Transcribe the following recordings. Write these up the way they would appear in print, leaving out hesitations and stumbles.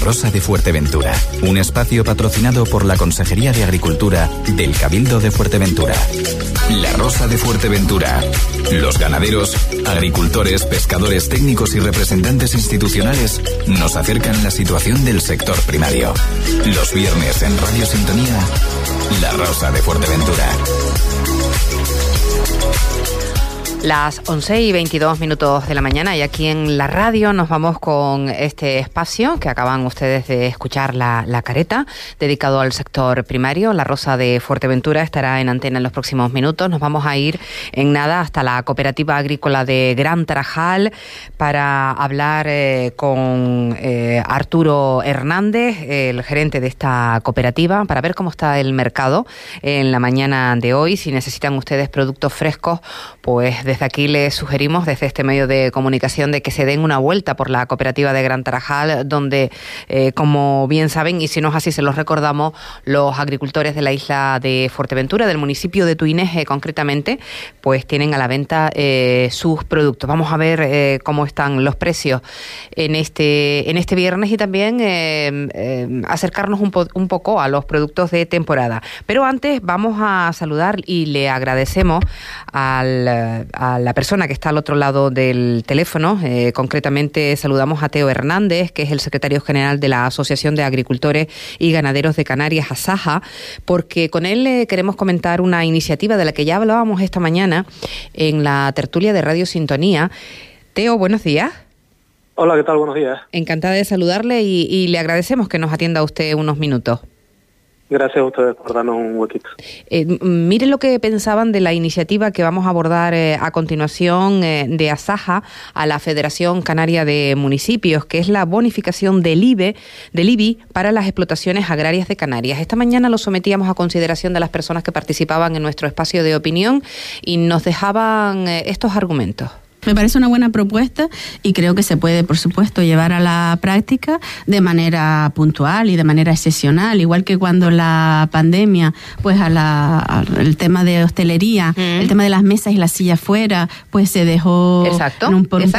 Rosa de Fuerteventura, un espacio patrocinado por la Consejería de Agricultura del Cabildo de Fuerteventura. La Rosa de Fuerteventura. Los ganaderos, agricultores, pescadores, técnicos y representantes institucionales nos acercan la situación del sector primario. Los viernes en Radio Sintonía, La Rosa de Fuerteventura. Las 11:22 de la mañana y aquí en la radio nos vamos con este espacio que acaban ustedes de escuchar, la careta, dedicado al sector primario. La Rosa de Fuerteventura estará en antena en los próximos minutos. Nos vamos a ir en nada hasta la Cooperativa Agrícola de Gran Tarajal para hablar con Arturo Hernández, el gerente de esta cooperativa, para ver cómo está el mercado en la mañana de hoy. Si necesitan ustedes productos frescos, pues desde aquí les sugerimos, desde este medio de comunicación, de que se den una vuelta por la Cooperativa de Gran Tarajal, donde, como bien saben, y si no es así se los recordamos, los agricultores de la isla de Fuerteventura, del municipio de Tuínez concretamente, pues tienen a la venta sus productos. Vamos a ver cómo están los precios en este viernes y también acercarnos un poco a los productos de temporada. Pero antes vamos a saludar y le agradecemos a la persona que está al otro lado del teléfono. Concretamente saludamos a Teo Hernández, que es el secretario general de la Asociación de Agricultores y Ganaderos de Canarias, ASAJA, porque con él queremos comentar una iniciativa de la que ya hablábamos esta mañana en la tertulia de Radio Sintonía. Teo, buenos días. Hola, ¿qué tal? Buenos días. Encantada de saludarle y le agradecemos que nos atienda usted unos minutos. Gracias a ustedes por darnos un huequito. Miren lo que pensaban de la iniciativa que vamos a abordar a continuación de ASAJA a la Federación Canaria de Municipios, que es la bonificación del IBI para las explotaciones agrarias de Canarias. Esta mañana lo sometíamos a consideración de las personas que participaban en nuestro espacio de opinión y nos dejaban estos argumentos. Me parece una buena propuesta y creo que se puede, por supuesto, llevar a la práctica de manera puntual y de manera excepcional, igual que cuando la pandemia, pues el tema de hostelería, el tema de las mesas y las sillas fuera, pues se dejó por un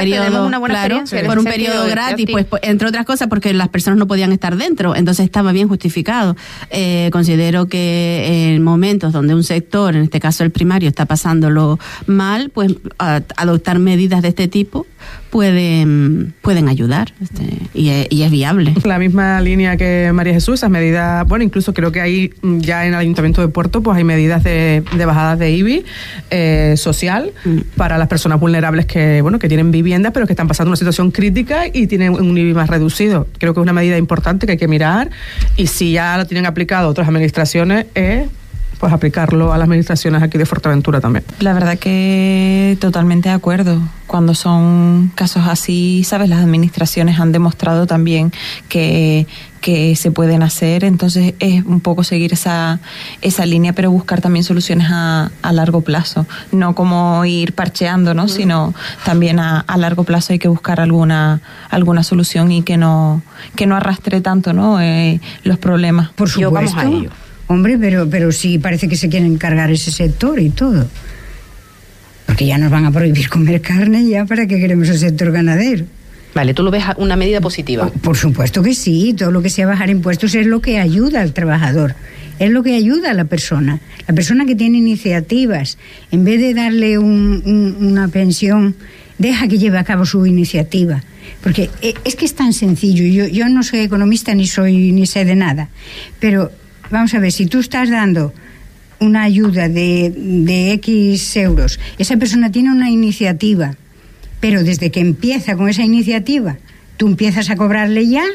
periodo gratis, pues entre otras cosas porque las personas no podían estar dentro, entonces estaba bien justificado. Considero que en momentos donde un sector, en este caso el primario, está pasándolo mal, pues adoptar medidas de este tipo pueden ayudar y es viable. La misma línea que María Jesús, esas medidas, bueno, incluso creo que hay ya en el Ayuntamiento de Puerto, pues hay medidas de bajadas de IBI social para las personas vulnerables que tienen viviendas pero que están pasando una situación crítica y tienen un IBI más reducido. Creo que es una medida importante que hay que mirar y si ya lo tienen aplicado otras administraciones, pues aplicarlo a las administraciones aquí de Fuerteventura también. La verdad que totalmente de acuerdo. Cuando son casos así, ¿sabes? Las administraciones han demostrado también que se pueden hacer, entonces es un poco seguir esa línea, pero buscar también soluciones a largo plazo, no como ir parcheando, ¿no? Sino también a largo plazo hay que buscar alguna solución y que no arrastre tanto, ¿no? Los problemas. Por supuesto. Vamos a ello. Hombre, pero sí parece que se quieren cargar ese sector y todo. Porque ya nos van a prohibir comer carne, ya para qué queremos el sector ganadero. Vale, ¿tú lo ves una medida positiva? Por supuesto que sí, todo lo que sea bajar impuestos es lo que ayuda al trabajador, es lo que ayuda a la persona que tiene iniciativas. En vez de darle una pensión, deja que lleve a cabo su iniciativa. Porque es que es tan sencillo, yo no soy economista ni sé de nada, pero vamos a ver, si tú estás dando una ayuda de X euros, esa persona tiene una iniciativa, pero desde que empieza con esa iniciativa, tú empiezas a cobrarle ya,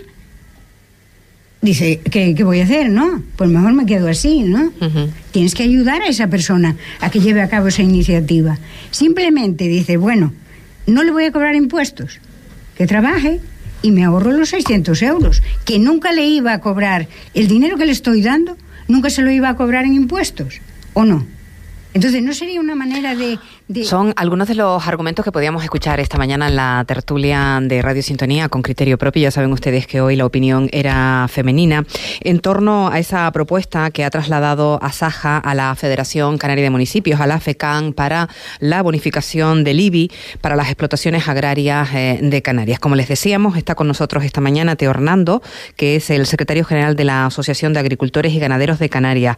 dice, ¿qué voy a hacer? No, pues mejor me quedo así, ¿no? Uh-huh. Tienes que ayudar a esa persona a que lleve a cabo esa iniciativa. Simplemente dice, bueno, no le voy a cobrar impuestos, que trabaje y me ahorro los 600 euros, que nunca le iba a cobrar el dinero que le estoy dando, nunca se lo iba a cobrar en impuestos, ¿o no? Entonces, ¿no sería una manera de Son algunos de los argumentos que podíamos escuchar esta mañana en la tertulia de Radio Sintonía con criterio propio. Ya saben ustedes que hoy la opinión era femenina en torno a esa propuesta que ha trasladado Asaja a la Federación Canaria de Municipios, a la FECAN, para la bonificación del IBI para las explotaciones agrarias de Canarias. Como les decíamos, está con nosotros esta mañana Teo Hernando, que es el secretario general de la Asociación de Agricultores y Ganaderos de Canarias.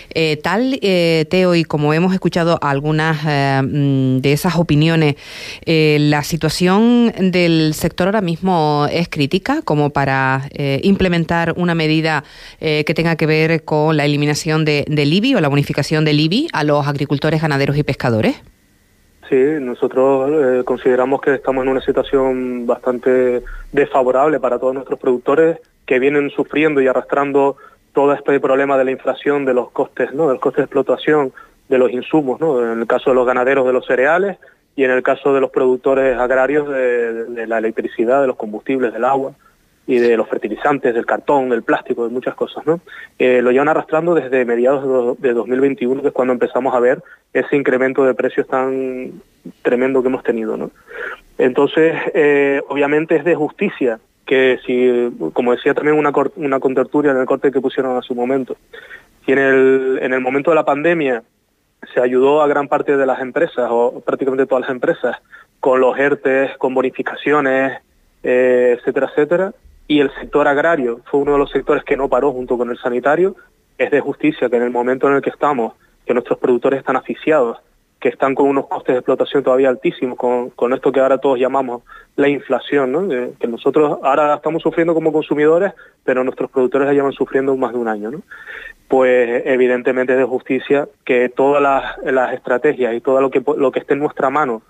Teo, y como hemos escuchado algunas de esas opiniones, la situación del sector ahora mismo es crítica como para implementar una medida que tenga que ver con la eliminación del IBI o la bonificación del IBI a los agricultores, ganaderos y pescadores. Sí, nosotros consideramos que estamos en una situación bastante desfavorable para todos nuestros productores que vienen sufriendo y arrastrando todo este problema de la inflación, de los costes, ¿no? Del coste de explotación, de los insumos, ¿no? En el caso de los ganaderos, de los cereales, y en el caso de los productores agrarios, de la electricidad, de los combustibles, del agua y de los fertilizantes, del cartón, del plástico, de muchas cosas, ¿no? Lo llevan arrastrando desde mediados de 2021, que es cuando empezamos a ver ese incremento de precios tan tremendo que hemos tenido, ¿no? Entonces, obviamente es de justicia que si, como decía también una contertulia en el corte que pusieron a su momento, si en el momento de la pandemia se ayudó a gran parte de las empresas, o prácticamente todas las empresas, con los ERTES, con bonificaciones, etcétera, etcétera, y el sector agrario fue uno de los sectores que no paró junto con el sanitario, es de justicia que en el momento en el que estamos, que nuestros productores están asfixiados, que están con unos costes de explotación todavía altísimos, con esto que ahora todos llamamos la inflación, ¿no? Que nosotros ahora estamos sufriendo como consumidores, pero nuestros productores ya llevan sufriendo más de un año, ¿no? Pues evidentemente es de justicia que todas las estrategias y todo lo que esté en nuestra mano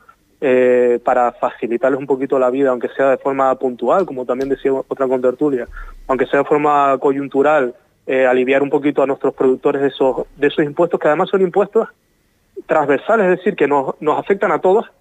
para facilitarles un poquito la vida, aunque sea de forma puntual, como también decía otra contertulia, aunque sea de forma coyuntural, aliviar un poquito a nuestros productores de esos impuestos, que además son impuestos transversales, es decir, que nos afectan a todos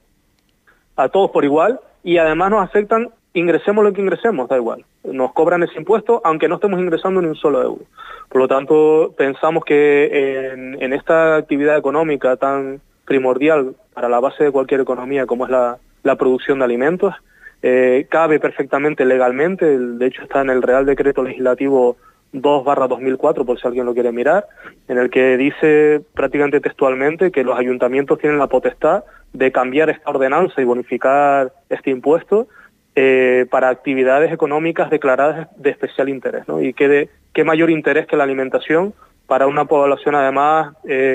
por igual, y además nos afectan, ingresemos lo que ingresemos, da igual. Nos cobran ese impuesto aunque no estemos ingresando ni un solo euro. Por lo tanto, pensamos que en esta actividad económica tan primordial para la base de cualquier economía como es la producción de alimentos, cabe perfectamente legalmente, de hecho está en el Real Decreto Legislativo 2/2004, por si alguien lo quiere mirar, en el que dice prácticamente textualmente que los ayuntamientos tienen la potestad de cambiar esta ordenanza y bonificar este impuesto para actividades económicas declaradas de especial interés, ¿no? Y qué mayor interés que la alimentación para una población además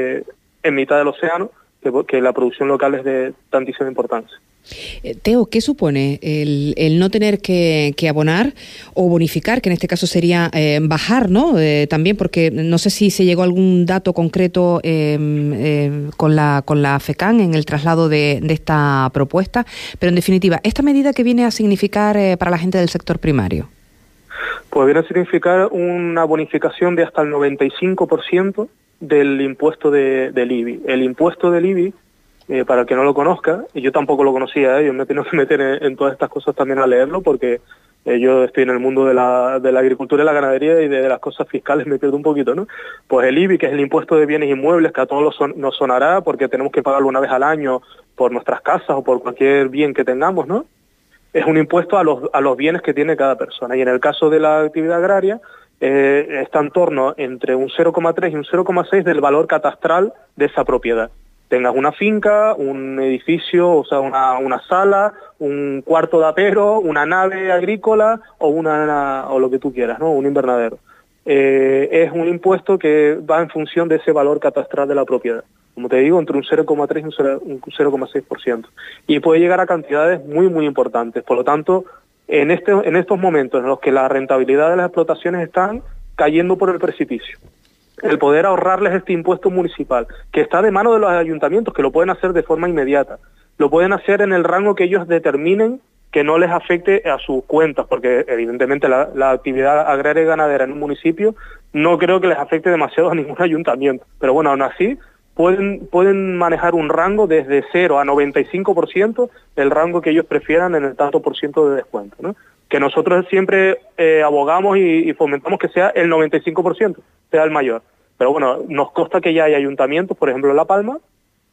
en mitad del océano, que la producción local es de tantísima importancia. Teo, ¿qué supone el no tener que abonar o bonificar, que en este caso sería bajar, ¿no? También porque no sé si se llegó a algún dato concreto con la FECAN en el traslado de esta propuesta, pero en definitiva, ¿esta medida qué viene a significar para la gente del sector primario? Pues viene a significar una bonificación de hasta el 95% del impuesto del IBI. El impuesto del IBI, para el que no lo conozca, y yo tampoco lo conocía, yo me he tenido que meter en todas estas cosas también a leerlo, porque yo estoy en el mundo de la agricultura y la ganadería, y de las cosas fiscales me pierdo un poquito, ¿no? Pues el IBI, que es el impuesto de bienes inmuebles, que a todos nos sonará, porque tenemos que pagarlo una vez al año por nuestras casas o por cualquier bien que tengamos, ¿no? Es un impuesto a los bienes que tiene cada persona, y en el caso de la actividad agraria, está en torno entre un 0,3 y un 0,6 del valor catastral de esa propiedad. Tengas una finca, un edificio, o sea, una sala, un cuarto de apero, una nave agrícola o lo que tú quieras, ¿no? Un invernadero. Es un impuesto que va en función de ese valor catastral de la propiedad. Como te digo, entre un 0,3 y un 0,6%. Y puede llegar a cantidades muy, muy importantes. Por lo tanto, en estos momentos en los que la rentabilidad de las explotaciones están cayendo por el precipicio, el poder ahorrarles este impuesto municipal, que está de mano de los ayuntamientos, que lo pueden hacer de forma inmediata, lo pueden hacer en el rango que ellos determinen, que no les afecte a sus cuentas, porque evidentemente la actividad agraria y ganadera en un municipio no creo que les afecte demasiado a ningún ayuntamiento, pero bueno, aún así pueden manejar un rango desde 0 a 95%, el rango que ellos prefieran en el tanto por ciento de descuento, ¿no? Que nosotros siempre abogamos y fomentamos que sea el 95%, sea el mayor. Pero bueno, nos consta que ya hay ayuntamientos, por ejemplo en La Palma,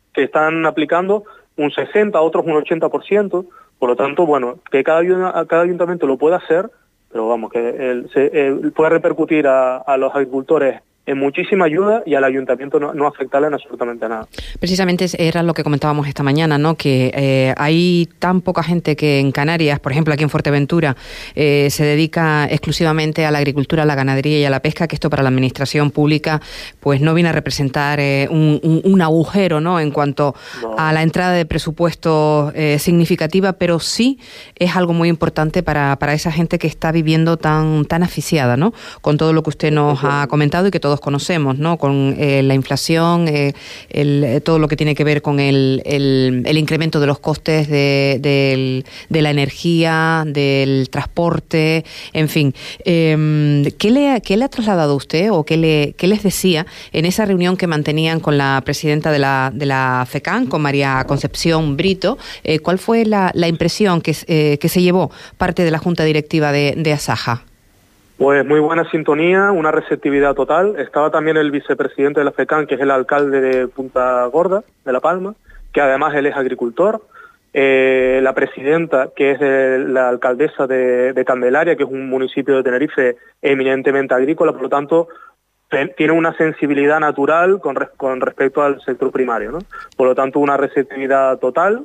que están aplicando un 60%, otros un 80%, por lo tanto, bueno, que cada ayuntamiento lo pueda hacer, pero vamos, que puede repercutir a los agricultores en muchísima ayuda y al ayuntamiento no afectarle en absolutamente nada. Precisamente era lo que comentábamos esta mañana, ¿no? Que hay tan poca gente que en Canarias, por ejemplo aquí en Fuerteventura, se dedica exclusivamente a la agricultura, a la ganadería y a la pesca, que esto para la administración pública pues no viene a representar un agujero, ¿no? En cuanto a la entrada de presupuesto significativa, pero sí es algo muy importante para esa gente que está viviendo tan asfixiada, ¿no? Con todo lo que usted nos ha comentado y que todos conocemos, ¿no? Con la inflación, todo lo que tiene que ver con el incremento de los costes de la energía, del transporte, en fin. ¿Qué le ha trasladado usted o qué les decía en esa reunión que mantenían con la presidenta de la FECAN, con María Concepción Brito? ¿Cuál fue la impresión que se llevó parte de la Junta Directiva de Asaja? Pues muy buena sintonía, una receptividad total. Estaba también el vicepresidente de la FECAN, que es el alcalde de Punta Gorda, de La Palma, que además él es agricultor. La presidenta, que es la alcaldesa de Candelaria, que es un municipio de Tenerife eminentemente agrícola, por lo tanto, tiene una sensibilidad natural con respecto al sector primario, ¿no? Por lo tanto, una receptividad total.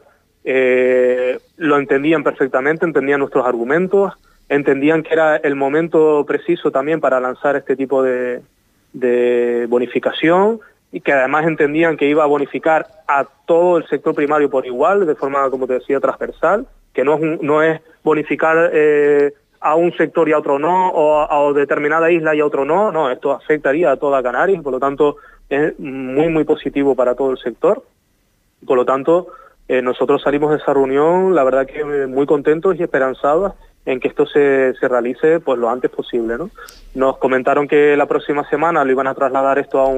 Lo entendían perfectamente, entendían nuestros argumentos, entendían que era el momento preciso también para lanzar este tipo de bonificación y que además entendían que iba a bonificar a todo el sector primario por igual, de forma, como te decía, transversal, que no es bonificar a un sector y a otro no, o a determinada isla y a otro no, esto afectaría a toda Canarias, por lo tanto es muy, muy positivo para todo el sector. Por lo tanto, nosotros salimos de esa reunión, la verdad que muy contentos y esperanzados en que esto se realice pues lo antes posible, ¿no? Nos comentaron que la próxima semana lo iban a trasladar esto a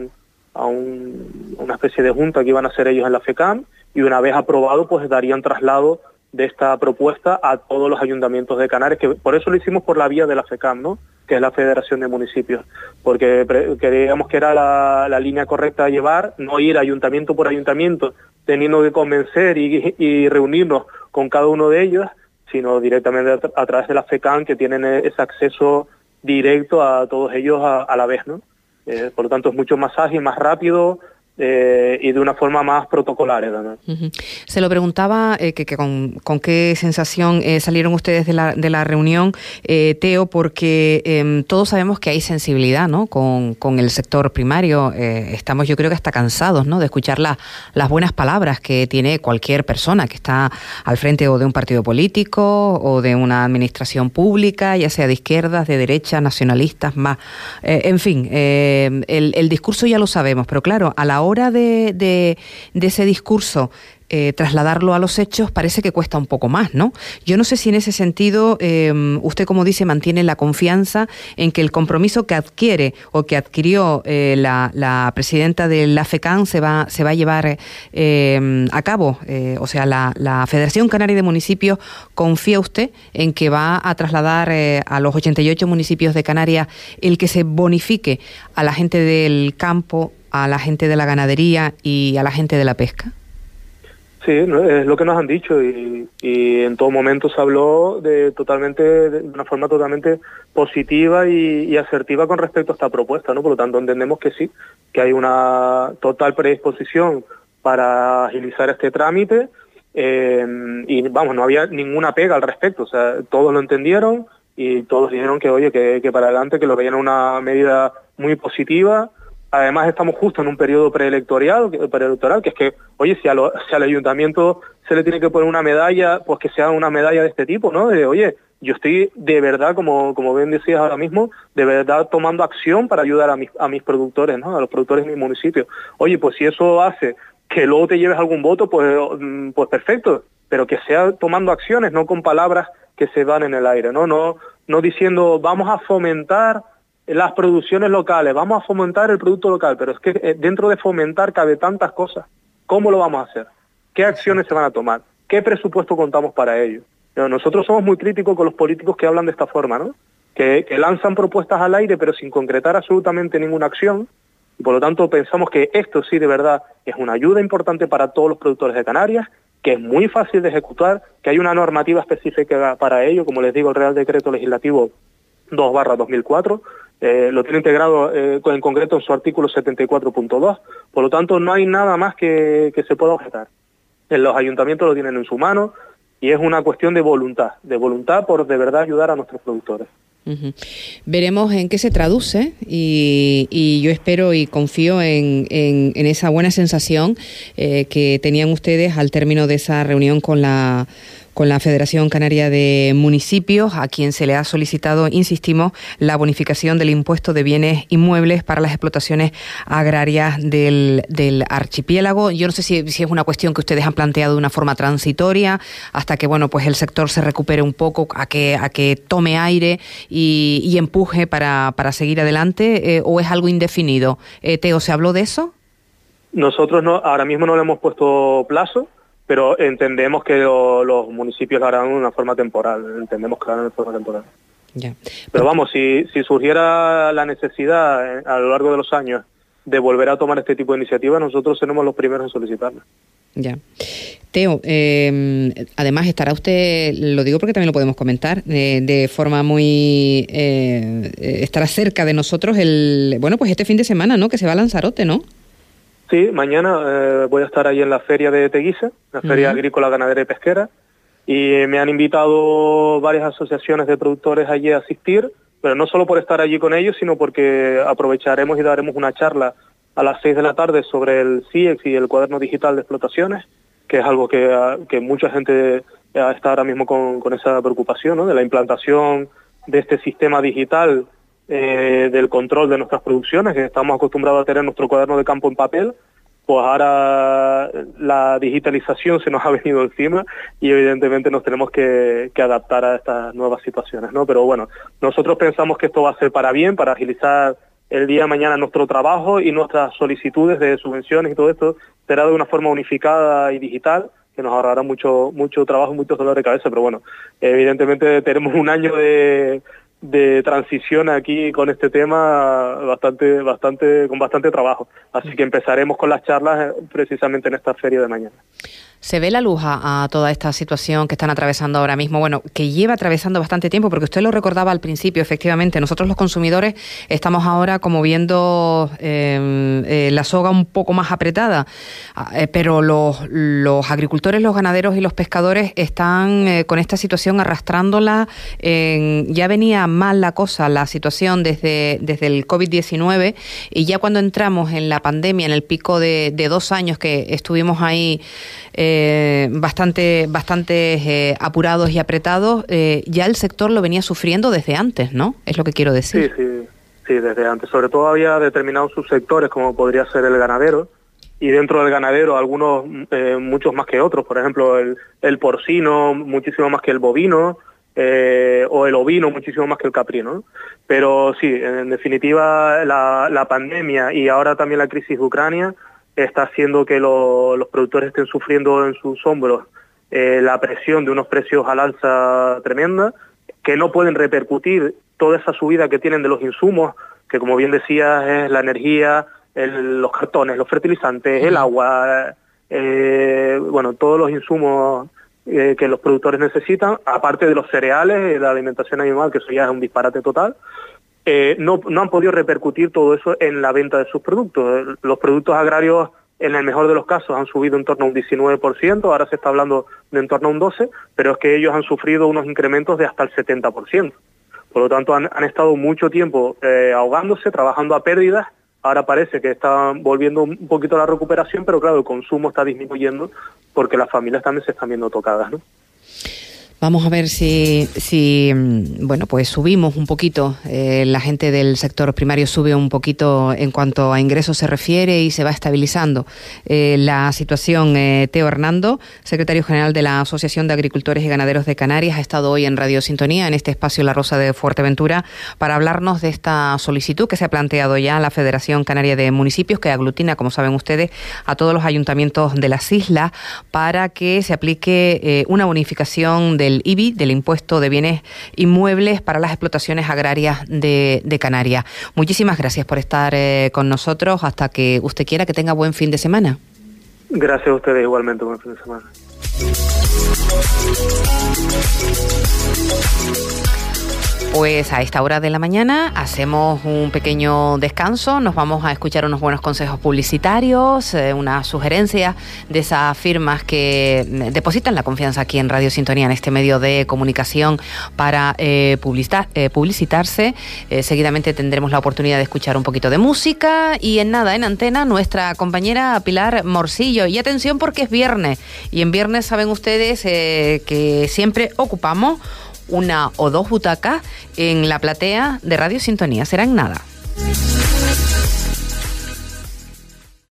una especie de junta que iban a hacer ellos en la FECAM, y una vez aprobado pues darían traslado de esta propuesta a todos los ayuntamientos de Canarias, que por eso lo hicimos por la vía de la FECAM, ¿no? Que es la Federación de Municipios, porque creíamos que era la línea correcta a llevar, no ir ayuntamiento por ayuntamiento teniendo que convencer y reunirnos con cada uno de ellos, sino directamente a través de la FECAN, que tienen ese acceso directo a todos ellos a la vez, ¿no? Por lo tanto, es mucho más ágil, más rápido y de una forma más protocolaria también. Uh-huh. Se lo preguntaba con qué sensación salieron ustedes de la reunión, Teo, porque todos sabemos que hay sensibilidad, ¿no? Con el sector primario. Estamos, yo creo que hasta cansados, ¿no? De escuchar las buenas palabras que tiene cualquier persona que está al frente o de un partido político o de una administración pública, ya sea de izquierdas, de derechas, nacionalistas, más, en fin, el discurso ya lo sabemos, pero claro, a la hora de ese discurso, trasladarlo a los hechos parece que cuesta un poco más, ¿no? Yo no sé si en ese sentido usted, como dice, mantiene la confianza en que el compromiso que adquiere o que adquirió la presidenta de la FECAN se va a llevar a cabo. O sea, la Federación Canaria de Municipios, ¿confía usted en que va a trasladar a los 88 municipios de Canarias el que se bonifique a la gente del campo, a la gente de la ganadería y a la gente de la pesca? Sí, es lo que nos han dicho y en todo momento se habló de una forma totalmente positiva y asertiva con respecto a esta propuesta, ¿no? Por lo tanto, entendemos que sí, que hay una total predisposición para agilizar este trámite y vamos, no había ninguna pega al respecto, o sea, todos lo entendieron y todos dijeron que oye, que para adelante, que lo veían una medida muy positiva. Además estamos justo en un periodo preelectoral, que es que, oye, si al ayuntamiento se le tiene que poner una medalla, pues que sea una medalla de este tipo, ¿no? De, oye, yo estoy de verdad, como bien decías ahora mismo, de verdad tomando acción para ayudar a mis productores, ¿no? A los productores de mi municipio. Oye, pues si eso hace que luego te lleves algún voto, pues perfecto, pero que sea tomando acciones, no con palabras que se van en el aire, ¿no? No diciendo, vamos a fomentar las producciones locales, vamos a fomentar el producto local, pero es que dentro de fomentar cabe tantas cosas. ¿Cómo lo vamos a hacer? ¿Qué acciones se van a tomar? ¿Qué presupuesto contamos para ello? Nosotros somos muy críticos con los políticos que hablan de esta forma, ¿no? Que lanzan propuestas al aire pero sin concretar absolutamente ninguna acción y por lo tanto pensamos que esto sí de verdad es una ayuda importante para todos los productores de Canarias, que es muy fácil de ejecutar, que hay una normativa específica para ello, como les digo, el Real Decreto Legislativo 2/2004, lo tiene integrado en concreto en su artículo 74.2, por lo tanto no hay nada más que se pueda objetar. Los ayuntamientos lo tienen en su mano y es una cuestión de voluntad por de verdad ayudar a nuestros productores. Uh-huh. Veremos en qué se traduce y yo espero y confío en esa buena sensación que tenían ustedes al término de esa reunión con la Federación Canaria de Municipios, a quien se le ha solicitado, insistimos, la bonificación del impuesto de bienes inmuebles para las explotaciones agrarias del archipiélago. Yo no sé si es una cuestión que ustedes han planteado de una forma transitoria hasta que pues el sector se recupere un poco, a que tome aire y empuje para seguir adelante, o es algo indefinido. Teo, ¿se habló de eso? Nosotros ahora mismo no le hemos puesto plazo, pero entendemos que los municipios lo harán de una forma temporal, Ya. Pero vamos, si surgiera la necesidad a lo largo de los años de volver a tomar este tipo de iniciativas, nosotros seremos los primeros en solicitarla. Ya. Teo, además estará usted, lo digo porque también lo podemos comentar, de forma muy... estará cerca de nosotros pues este fin de semana, ¿no?, que se va a Lanzarote, ¿no? Sí, mañana voy a estar ahí en la feria de Teguise, la feria agrícola, ganadera y pesquera, y me han invitado varias asociaciones de productores allí a asistir, pero no solo por estar allí con ellos, sino porque aprovecharemos y daremos una charla a las 6 de la tarde sobre el CIEX y el cuaderno digital de explotaciones, que es algo que mucha gente está ahora mismo con esa preocupación, ¿no?, de la implantación de este sistema digital del control de nuestras producciones, que estamos acostumbrados a tener nuestro cuaderno de campo en papel. Pues ahora la digitalización se nos ha venido encima y evidentemente nos tenemos que adaptar a estas nuevas situaciones, ¿no? Pero bueno, nosotros pensamos que esto va a ser para bien, para agilizar el día de mañana nuestro trabajo, y nuestras solicitudes de subvenciones y todo esto será de una forma unificada y digital, que nos ahorrará mucho trabajo y mucho dolor de cabeza. Pero bueno, evidentemente tenemos un año de transición aquí con este tema con bastante trabajo. Así que empezaremos con las charlas precisamente en esta feria de mañana. ¿Se ve la luz a toda esta situación que están atravesando ahora mismo? Bueno, que lleva atravesando bastante tiempo, porque usted lo recordaba al principio, efectivamente. Nosotros los consumidores estamos ahora como viendo la soga un poco más apretada, pero los agricultores, los ganaderos y los pescadores están con esta situación arrastrándola. Ya venía mal la cosa, la situación desde el COVID-19, y ya cuando entramos en la pandemia, en el pico de 2 años que estuvimos ahí bastante apurados y apretados, ya el sector lo venía sufriendo desde antes, ¿no? Es lo que quiero decir. Sí, desde antes. Sobre todo había determinados subsectores, como podría ser el ganadero, y dentro del ganadero algunos, muchos más que otros. Por ejemplo, el porcino, muchísimo más que el bovino, o el ovino, muchísimo más que el caprino, ¿no? Pero sí, en definitiva, la pandemia y ahora también la crisis de Ucrania está haciendo que los productores estén sufriendo en sus hombros la presión de unos precios al alza tremenda, que no pueden repercutir toda esa subida que tienen de los insumos, que como bien decías es la energía, los cartones, los fertilizantes, el agua, todos los insumos que los productores necesitan, aparte de los cereales, la alimentación animal, que eso ya es un disparate total. No han podido repercutir todo eso en la venta de sus productos. Los productos agrarios, en el mejor de los casos, han subido en torno a un 19%, ahora se está hablando de en torno a un 12%, pero es que ellos han sufrido unos incrementos de hasta el 70%. Por lo tanto, han estado mucho tiempo ahogándose, trabajando a pérdidas. Ahora parece que está volviendo un poquito la recuperación, pero claro, el consumo está disminuyendo porque las familias también se están viendo tocadas, ¿no? Vamos a ver si pues subimos un poquito, la gente del sector primario sube un poquito en cuanto a ingresos se refiere y se va estabilizando la situación. Teo Hernando, secretario general de la Asociación de Agricultores y Ganaderos de Canarias, ha estado hoy en Radio Sintonía, en este espacio La Rosa de Fuerteventura, para hablarnos de esta solicitud que se ha planteado ya a la Federación Canaria de Municipios, que aglutina, como saben ustedes, a todos los ayuntamientos de las islas, para que se aplique una bonificación de del IBI, del Impuesto de Bienes Inmuebles para las explotaciones agrarias de Canarias. Muchísimas gracias por estar con nosotros. Hasta que usted quiera, que tenga buen fin de semana. Gracias a ustedes igualmente, buen fin de semana. Pues a esta hora de la mañana hacemos un pequeño descanso, nos vamos a escuchar unos buenos consejos publicitarios, unas sugerencias de esas firmas que depositan la confianza aquí en Radio Sintonía, en este medio de comunicación, para publicitarse. Seguidamente tendremos la oportunidad de escuchar un poquito de música y en antena, nuestra compañera Pilar Morcillo. Y atención, porque es viernes, y en viernes saben ustedes que siempre ocupamos una o dos butacas en la platea de Radio Sintonía. Será en nada.